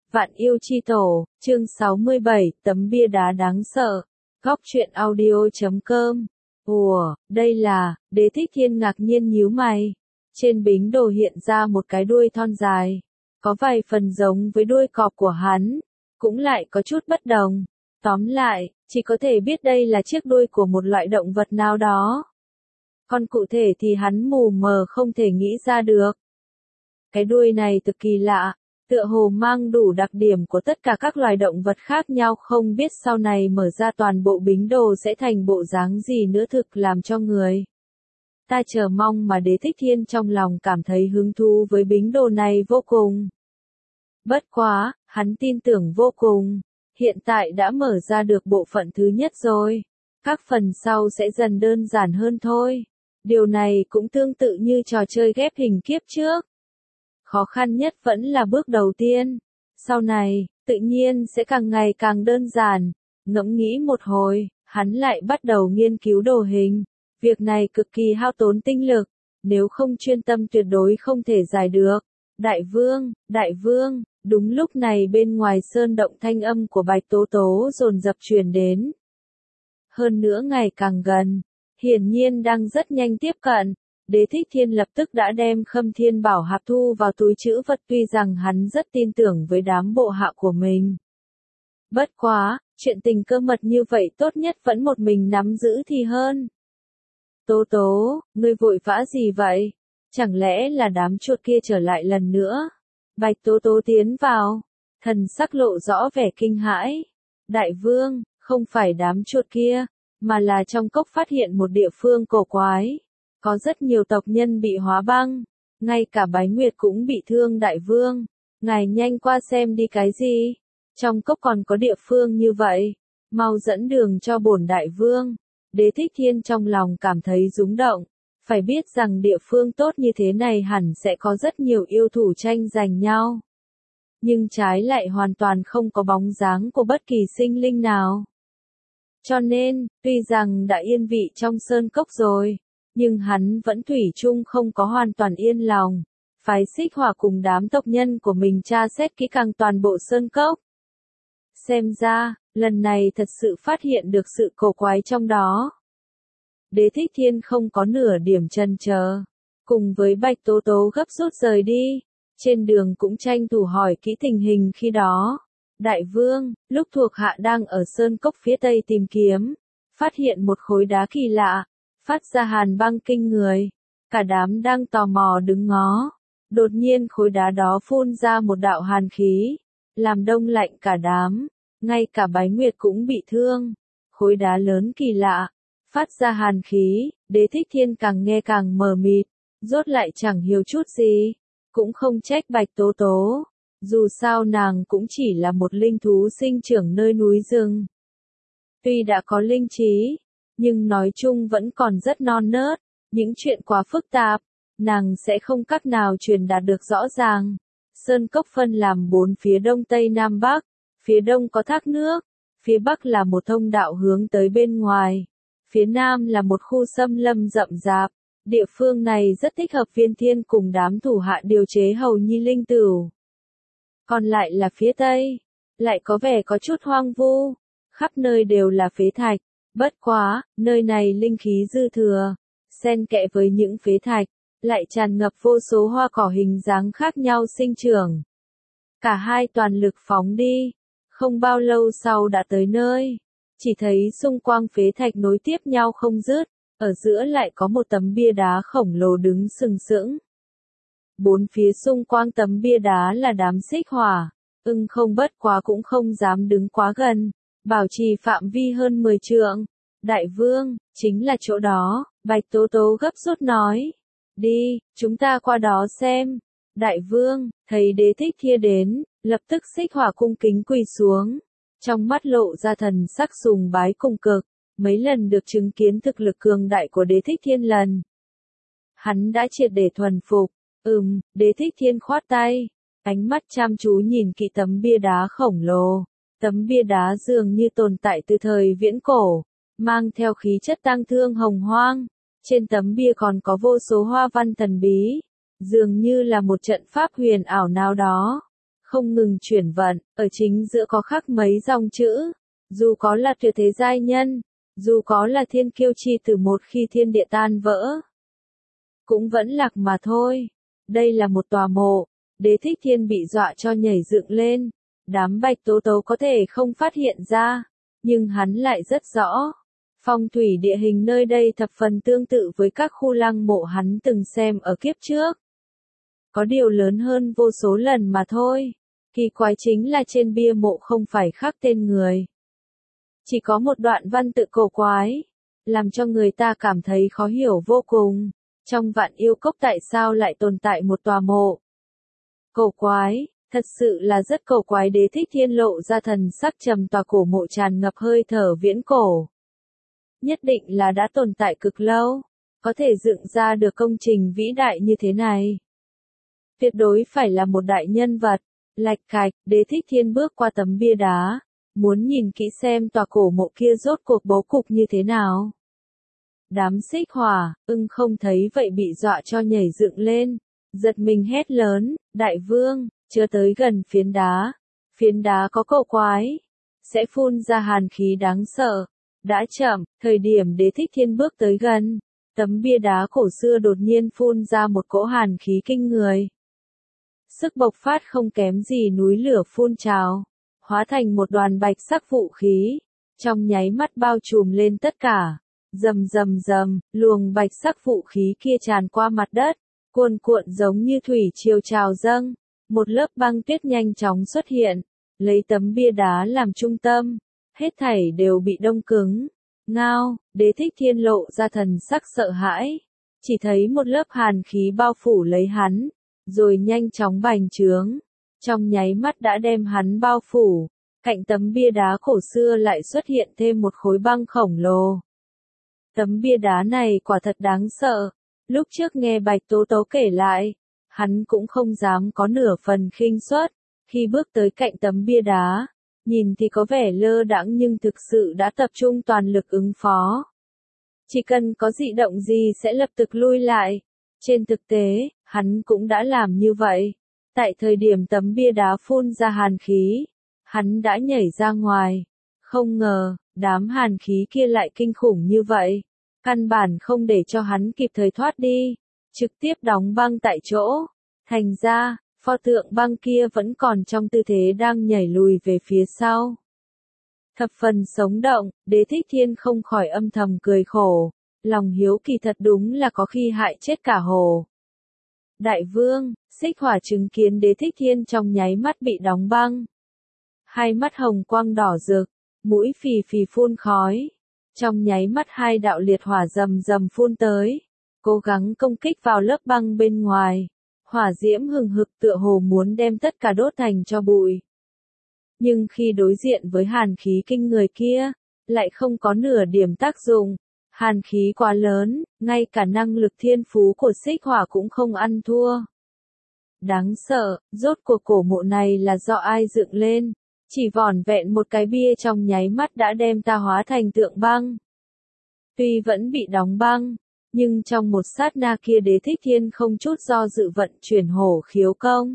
Vạn yêu chi tổ, chương 67, tấm bia đá đáng sợ. Góc truyện audio.com. Ủa, đây là, Đế Thích Thiên ngạc nhiên nhíu mày. Trên bính đồ hiện ra một cái đuôi thon dài. Có vài phần giống với đuôi cọp của hắn. Cũng lại có chút bất đồng. Tóm lại, chỉ có thể biết đây là chiếc đuôi của một loại động vật nào đó. Còn cụ thể thì hắn mù mờ không thể nghĩ ra được. Cái đuôi này cực kỳ lạ. Tựa hồ mang đủ đặc điểm của tất cả các loài động vật khác nhau, không biết sau này mở ra toàn bộ bính đồ sẽ thành bộ dáng gì nữa, thực làm cho người ta chờ mong mà Đế Thích Thiên trong lòng cảm thấy hứng thú với bính đồ này vô cùng. Bất quá, hắn tin tưởng vô cùng, hiện tại đã mở ra được bộ phận thứ nhất rồi. Các phần sau sẽ dần đơn giản hơn thôi. Điều này cũng tương tự như trò chơi ghép hình kiếp trước. Khó khăn nhất vẫn là bước đầu tiên. Sau này, tự nhiên sẽ càng ngày càng đơn giản. Ngẫm nghĩ một hồi, hắn lại bắt đầu nghiên cứu đồ hình. Việc này cực kỳ hao tốn tinh lực. Nếu không chuyên tâm tuyệt đối không thể giải được. Đại vương, đúng lúc này bên ngoài sơn động thanh âm của Bạch Tố Tố dồn dập truyền đến. Hơn nữa ngày càng gần, hiển nhiên đang rất nhanh tiếp cận. Đế Thích Thiên lập tức đã đem Khâm Thiên Bảo Hạp thu vào túi trữ vật, tuy rằng hắn rất tin tưởng với đám bộ hạ của mình. Bất quá, chuyện tình cơ mật như vậy tốt nhất vẫn một mình nắm giữ thì hơn. Tố Tố, ngươi vội vã gì vậy? Chẳng lẽ là đám chuột kia trở lại lần nữa? Bạch Tố Tố tiến vào, thần sắc lộ rõ vẻ kinh hãi. Đại vương, không phải đám chuột kia, mà là trong cốc phát hiện một địa phương cổ quái. Có rất nhiều tộc nhân bị hóa băng, ngay cả Bái Nguyệt cũng bị thương. Đại vương, ngài nhanh qua xem đi. Cái gì? Trong cốc còn có địa phương như vậy? Mau dẫn đường cho bổn đại vương. Đế Thích Thiên trong lòng cảm thấy rúng động, phải biết rằng địa phương tốt như thế này hẳn sẽ có rất nhiều yêu thủ tranh giành nhau. Nhưng trái lại hoàn toàn không có bóng dáng của bất kỳ sinh linh nào. Cho nên, tuy rằng đã yên vị trong sơn cốc rồi, nhưng hắn vẫn thủy chung không có hoàn toàn yên lòng. Phái Xích Hỏa cùng đám tộc nhân của mình tra xét kỹ càng toàn bộ sơn cốc. Xem ra, lần này thật sự phát hiện được sự cổ quái trong đó. Đế Thích Thiên không có nửa điểm chần chờ, cùng với Bạch Tố Tố gấp rút rời đi. Trên đường cũng tranh thủ hỏi kỹ tình hình khi đó. Đại vương, lúc thuộc hạ đang ở sơn cốc phía tây tìm kiếm, phát hiện một khối đá kỳ lạ, phát ra hàn băng kinh người. Cả đám đang tò mò đứng ngó. Đột nhiên khối đá đó phun ra một đạo hàn khí, làm đông lạnh cả đám. Ngay cả Bái Nguyệt cũng bị thương. Khối đá lớn kỳ lạ, phát ra hàn khí. Đế Thích Thiên càng nghe càng mờ mịt, rốt lại chẳng hiểu chút gì. Cũng không trách Bạch Tố Tố, dù sao nàng cũng chỉ là một linh thú sinh trưởng nơi núi rừng. Tuy đã có linh trí, nhưng nói chung vẫn còn rất non nớt. Những chuyện quá phức tạp, nàng sẽ không cách nào truyền đạt được rõ ràng. Sơn cốc phân làm 4 phía đông tây nam bắc. Phía đông có thác nước, phía bắc là một thông đạo hướng tới bên ngoài, phía nam là một khu xâm lâm rậm rạp. Địa phương này rất thích hợp Viên Thiên cùng đám thủ hạ điều chế hầu nhi linh tửu. Còn lại là phía tây, lại có vẻ có chút hoang vu, khắp nơi đều là phế thạch. Bất quá, nơi này linh khí dư thừa, xen kẽ với những phế thạch, lại tràn ngập vô số hoa cỏ hình dáng khác nhau sinh trưởng. Cả hai toàn lực phóng đi, không bao lâu sau đã tới nơi. Chỉ thấy xung quanh phế thạch nối tiếp nhau không dứt, ở giữa lại có một tấm bia đá khổng lồ đứng sừng sững. 4 phía xung quanh tấm bia đá là đám Xích Hỏa, không bất quá cũng không dám đứng quá gần, bảo trì phạm vi hơn 10 trượng. Đại vương, chính là chỗ đó, Bạch Tố Tố gấp rút nói. Đi, chúng ta qua đó xem. Đại vương, thấy Đế Thích Thiên đến, lập tức Xích Hỏa cung kính quỳ xuống. Trong mắt lộ ra thần sắc sùng bái cùng cực, mấy lần được chứng kiến thực lực cường đại của Đế Thích Thiên lần. Hắn đã triệt để thuần phục. Đế Thích Thiên khoát tay, ánh mắt chăm chú nhìn kỹ tấm bia đá khổng lồ. Tấm bia đá dường như tồn tại từ thời viễn cổ, mang theo khí chất tang thương hồng hoang. Trên tấm bia còn có vô số hoa văn thần bí, dường như là một trận pháp huyền ảo nào đó. không ngừng chuyển vận, ở chính giữa có khắc mấy dòng chữ, dù có là tuyệt thế giai nhân, dù có là thiên kiêu chi từ một khi thiên địa tan vỡ, cũng vẫn lạc mà thôi. Đây là một tòa mộ, Đế Thích Thiên bị dọa cho nhảy dựng lên, đám Bạch Tố Tố có thể không phát hiện ra, nhưng hắn lại rất rõ. Phong thủy địa hình nơi đây thập phần tương tự với các khu lăng mộ hắn từng xem ở kiếp trước. Có điều lớn hơn vô số lần mà thôi. Kỳ quái chính là trên bia mộ không phải khắc tên người. Chỉ có một đoạn văn tự cổ quái, làm cho người ta cảm thấy khó hiểu vô cùng. Trong Vạn Yêu Cốc tại sao lại tồn tại một tòa mộ? Cổ quái, thật sự là rất cổ quái. Đế Thích Thiên lộ ra thần sắc trầm, tòa cổ mộ tràn ngập hơi thở viễn cổ. Nhất định là đã tồn tại cực lâu, có thể dựng ra được công trình vĩ đại như thế này. Tuyệt đối phải là một đại nhân vật. Lạch cạch, Đế Thích Thiên bước qua tấm bia đá, muốn nhìn kỹ xem tòa cổ mộ kia rốt cuộc bố cục như thế nào. Đám Xích Hỏa, không thấy vậy bị dọa cho nhảy dựng lên, giật mình hét lớn, đại vương, chưa tới gần phiến đá có cổ quái, sẽ phun ra hàn khí đáng sợ. Đã chậm, thời điểm Đế Thích Thiên bước tới gần, tấm bia đá cổ xưa đột nhiên phun ra một cỗ hàn khí kinh người. Sức bộc phát không kém gì núi lửa phun trào, hóa thành một đoàn bạch sắc vũ khí, trong nháy mắt bao trùm lên tất cả. Rầm rầm rầm, luồng bạch sắc vũ khí kia tràn qua mặt đất, cuồn cuộn giống như thủy triều trào dâng. Một lớp băng tuyết nhanh chóng xuất hiện, lấy tấm bia đá làm trung tâm, hết thảy đều bị đông cứng. Ngao, Đế Thích Thiên lộ ra thần sắc sợ hãi, chỉ thấy một lớp hàn khí bao phủ lấy hắn, rồi nhanh chóng bành trướng, trong nháy mắt đã đem hắn bao phủ. Cạnh tấm bia đá cổ xưa lại xuất hiện thêm một khối băng khổng lồ. Tấm bia đá này quả thật đáng sợ, lúc trước nghe Bạch Tố Tố kể lại, hắn cũng không dám có nửa phần khinh suất, khi bước tới cạnh tấm bia đá, nhìn thì có vẻ lơ đãng nhưng thực sự đã tập trung toàn lực ứng phó. Chỉ cần có dị động gì sẽ lập tức lui lại. Trên thực tế, hắn cũng đã làm như vậy. Tại thời điểm tấm bia đá phun ra hàn khí, hắn đã nhảy ra ngoài. Không ngờ, đám hàn khí kia lại kinh khủng như vậy. Căn bản không để cho hắn kịp thời thoát đi, trực tiếp đóng băng tại chỗ. Thành ra, pho tượng băng kia vẫn còn trong tư thế đang nhảy lùi về phía sau. Thập phần sống động, Đế Thích Thiên không khỏi âm thầm cười khổ. Lòng hiếu kỳ thật đúng là có khi hại chết cả hồ. Đại vương, Xích Hỏa chứng kiến Đế Thích Thiên trong nháy mắt bị đóng băng. Hai mắt hồng quang đỏ rực, mũi phì phì phun khói. Trong nháy mắt hai đạo liệt hỏa rầm rầm phun tới, cố gắng công kích vào lớp băng bên ngoài. Hỏa diễm hừng hực tựa hồ muốn đem tất cả đốt thành tro bụi. Nhưng khi đối diện với hàn khí kinh người kia, lại không có nửa điểm tác dụng. Hàn khí quá lớn, ngay cả năng lực thiên phú của Xích Hỏa cũng không ăn thua. Đáng sợ, rốt cuộc cổ mộ này là do ai dựng lên, chỉ vỏn vẹn một cái bia trong nháy mắt đã đem ta hóa thành tượng băng. Tuy vẫn bị đóng băng, nhưng trong một sát na kia Đế Thích Thiên không chút do dự vận chuyển hổ khiếu công.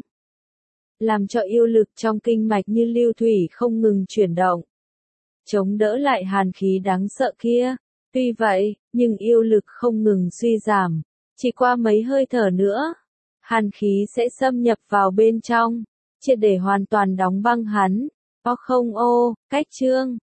Làm cho yêu lực trong kinh mạch như lưu thủy không ngừng chuyển động. Chống đỡ lại hàn khí đáng sợ kia. Tuy vậy, nhưng yêu lực không ngừng suy giảm. Chỉ qua mấy hơi thở nữa, hàn khí sẽ xâm nhập vào bên trong, triệt để hoàn toàn đóng băng hắn. Cách chương